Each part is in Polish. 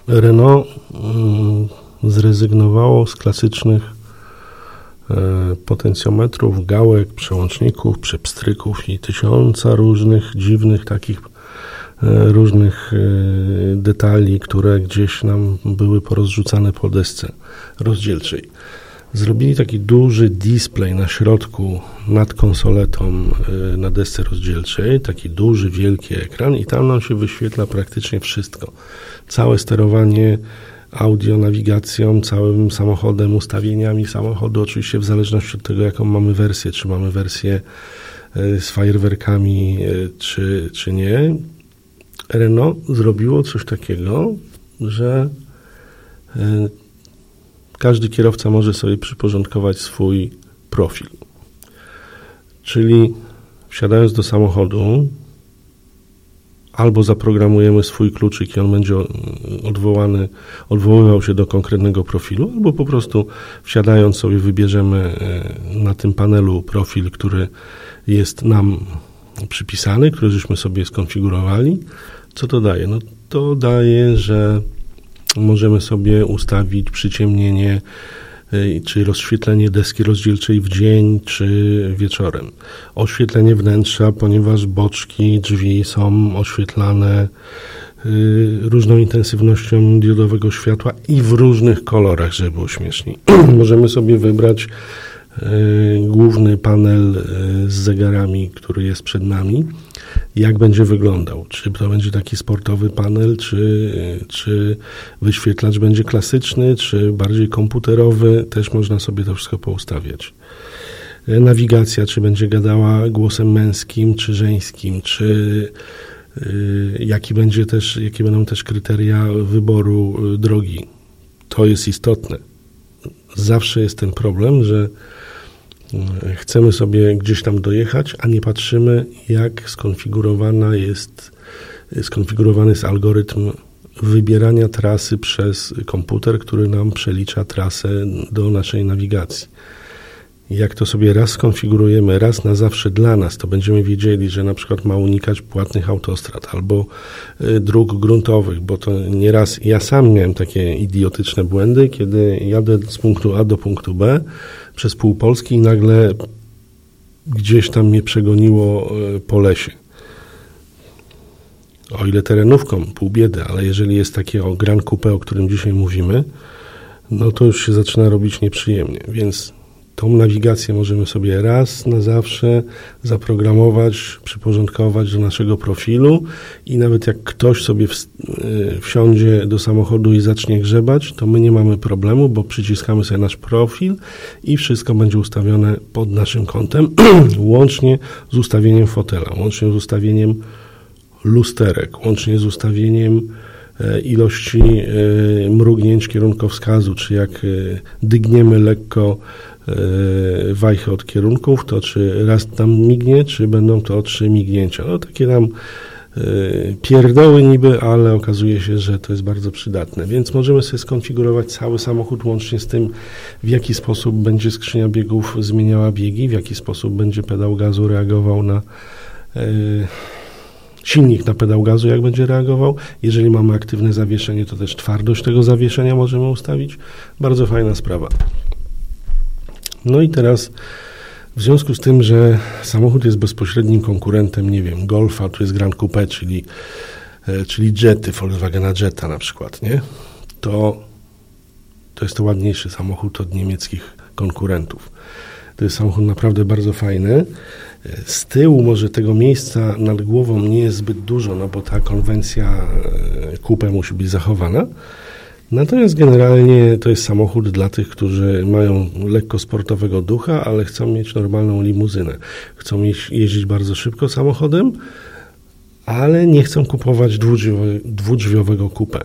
Renault zrezygnowało z klasycznych potencjometrów, gałek, przełączników, przepstryków i tysiąca różnych dziwnych takich różnych detali, które gdzieś nam były porozrzucane po desce rozdzielczej. Zrobili taki duży display na środku nad konsoletą na desce rozdzielczej, taki duży, wielki ekran i tam nam się wyświetla praktycznie wszystko. Całe sterowanie audio, nawigacją, całym samochodem, ustawieniami samochodu, oczywiście w zależności od tego, jaką mamy wersję, czy mamy wersję z fajerwerkami, czy nie. Renault zrobiło coś takiego, że każdy kierowca może sobie przyporządkować swój profil. Czyli wsiadając do samochodu, albo zaprogramujemy swój kluczyk i on będzie odwoływał się do konkretnego profilu, albo po prostu wsiadając sobie wybierzemy na tym panelu profil, który jest nam przypisany, który żeśmy sobie skonfigurowali. Co to daje? No to daje, że możemy sobie ustawić przyciemnienie czy rozświetlenie deski rozdzielczej w dzień czy wieczorem. Oświetlenie wnętrza, ponieważ boczki, drzwi są oświetlane różną intensywnością diodowego światła i w różnych kolorach, żeby było śmieszniej. Możemy sobie wybrać główny panel z zegarami, który jest przed nami, jak będzie wyglądał. Czy to będzie taki sportowy panel, czy wyświetlacz będzie klasyczny, czy bardziej komputerowy. Też można sobie to wszystko poustawiać. Nawigacja, czy będzie gadała głosem męskim, czy żeńskim, czy jakie będą też kryteria wyboru drogi. To jest istotne. Zawsze jest ten problem, że chcemy sobie gdzieś tam dojechać, a nie patrzymy, jak skonfigurowany jest algorytm wybierania trasy przez komputer, który nam przelicza trasę do naszej nawigacji. Jak to sobie raz skonfigurujemy, raz na zawsze dla nas, to będziemy wiedzieli, że na przykład ma unikać płatnych autostrad albo dróg gruntowych, bo to nieraz ja sam miałem takie idiotyczne błędy, kiedy jadę z punktu A do punktu B przez pół Polski i nagle gdzieś tam mnie przegoniło po lesie. O ile terenówką, pół biedy, ale jeżeli jest takie Grand Coupe, o którym dzisiaj mówimy, no to już się zaczyna robić nieprzyjemnie, więc tą nawigację możemy sobie raz na zawsze zaprogramować, przyporządkować do naszego profilu i nawet jak ktoś sobie wsiądzie do samochodu i zacznie grzebać, to my nie mamy problemu, bo przyciskamy sobie nasz profil i wszystko będzie ustawione pod naszym kątem, łącznie z ustawieniem fotela, łącznie z ustawieniem lusterek, łącznie z ustawieniem ilości mrugnięć kierunkowskazu, czy jak dygniemy lekko wajchę od kierunków, to czy raz tam mignie, czy będą to 3 mignięcia. No takie tam pierdoły niby, ale okazuje się, że to jest bardzo przydatne. Więc możemy sobie skonfigurować cały samochód łącznie z tym, w jaki sposób będzie skrzynia biegów zmieniała biegi, w jaki sposób będzie pedał gazu reagował na silnik na pedał gazu, jak będzie reagował. Jeżeli mamy aktywne zawieszenie, to też twardość tego zawieszenia możemy ustawić. Bardzo fajna sprawa. No i teraz w związku z tym, że samochód jest bezpośrednim konkurentem, nie wiem, Golfa, tu jest Grand Coupe, czyli Jetty, Volkswagena Jetta na przykład, nie? To jest to ładniejszy samochód od niemieckich konkurentów. To jest samochód naprawdę bardzo fajny. Z tyłu może tego miejsca nad głową nie jest zbyt dużo, no bo ta konwencja coupe musi być zachowana. Natomiast generalnie to jest samochód dla tych, którzy mają lekko sportowego ducha, ale chcą mieć normalną limuzynę. Chcą jeździć bardzo szybko samochodem, ale nie chcą kupować dwudrzwiowego coupe.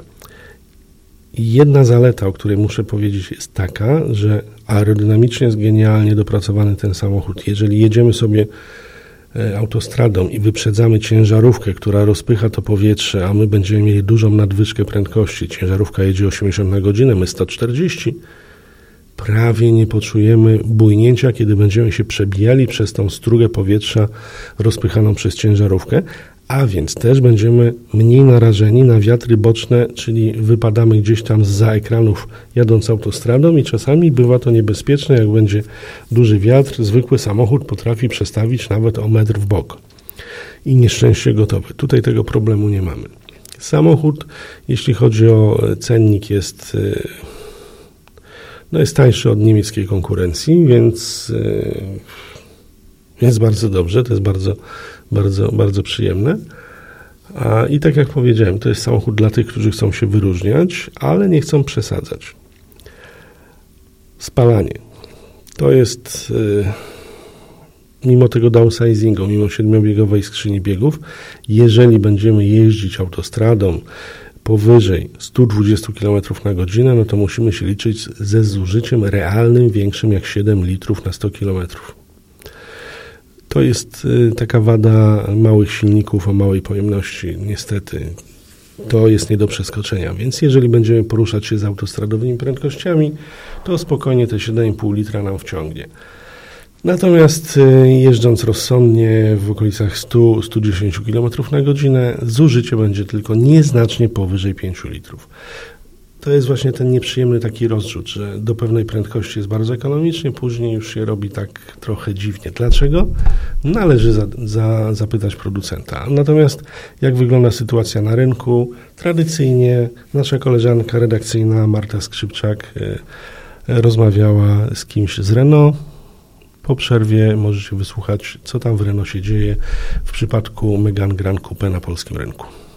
I jedna zaleta, o której muszę powiedzieć, jest taka, że aerodynamicznie jest genialnie dopracowany ten samochód. Jeżeli jedziemy sobie autostradą i wyprzedzamy ciężarówkę, która rozpycha to powietrze, a my będziemy mieli dużą nadwyżkę prędkości, ciężarówka jedzie 80 na godzinę, my 140, prawie nie poczujemy bujnięcia, kiedy będziemy się przebijali przez tą strugę powietrza rozpychaną przez ciężarówkę, A więc też będziemy mniej narażeni na wiatry boczne, czyli wypadamy gdzieś tam zza ekranów jadąc autostradą i czasami bywa to niebezpieczne, jak będzie duży wiatr, zwykły samochód potrafi przestawić nawet o metr w bok. I nieszczęście gotowe. Tutaj tego problemu nie mamy. Samochód, jeśli chodzi o cennik, jest tańszy od niemieckiej konkurencji, więc jest bardzo dobrze, to jest bardzo, bardzo, bardzo przyjemne. I tak jak powiedziałem, to jest samochód dla tych, którzy chcą się wyróżniać, ale nie chcą przesadzać. Spalanie. To jest mimo tego downsizingu, mimo 7-biegowej skrzyni biegów, jeżeli będziemy jeździć autostradą powyżej 120 km na godzinę, no to musimy się liczyć ze zużyciem realnym większym jak 7 litrów na 100 km. To jest taka wada małych silników o małej pojemności, niestety. To jest nie do przeskoczenia, więc jeżeli będziemy poruszać się z autostradowymi prędkościami, to spokojnie te 7,5 litra nam wciągnie. Natomiast jeżdżąc rozsądnie w okolicach 100-110 km na godzinę, zużycie będzie tylko nieznacznie powyżej 5 litrów. To jest właśnie ten nieprzyjemny taki rozrzut, że do pewnej prędkości jest bardzo ekonomicznie, później już się robi tak trochę dziwnie. Dlaczego? Należy zapytać producenta. Natomiast jak wygląda sytuacja na rynku? Tradycyjnie nasza koleżanka redakcyjna Marta Skrzypczak rozmawiała z kimś z Renault. Po przerwie możecie wysłuchać, co tam w Renault się dzieje w przypadku Megane Grand Coupe na polskim rynku.